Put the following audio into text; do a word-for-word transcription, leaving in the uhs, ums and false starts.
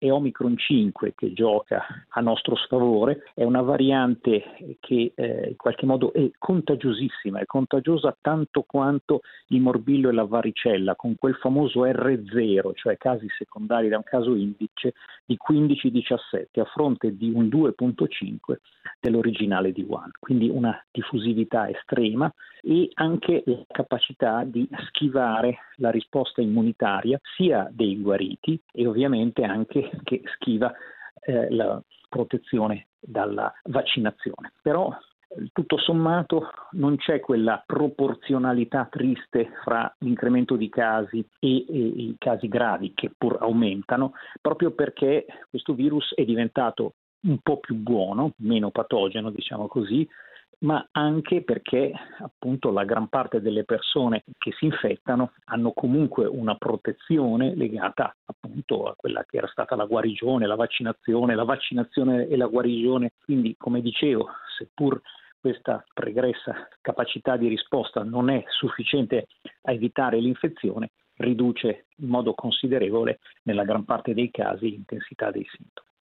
è Omicron cinque che gioca a nostro sfavore, è una variante che eh, in qualche modo è contagiosissima, è contagiosa tanto quanto il morbillo e la varicella, con quel famoso erre zero, cioè casi secondari da un caso indice di quindici diciassette a fronte di un due virgola cinque dell'originale di Wuhan, quindi una diffusività estrema e anche la capacità di schivare la risposta immunitaria sia dei guariti e ovviamente anche che schiva eh, la protezione dalla vaccinazione. Però tutto sommato non c'è quella proporzionalità triste fra l'incremento di casi e, e i casi gravi che pur aumentano, proprio perché questo virus è diventato un po' più buono, meno patogeno, diciamo così, ma anche perché appunto la gran parte delle persone che si infettano hanno comunque una protezione legata appunto a quella che era stata la guarigione, la vaccinazione, la vaccinazione e la guarigione. Quindi, come dicevo, seppur questa pregressa capacità di risposta non è sufficiente a evitare l'infezione, riduce in modo considerevole nella gran parte dei casi l'intensità dei sintomi.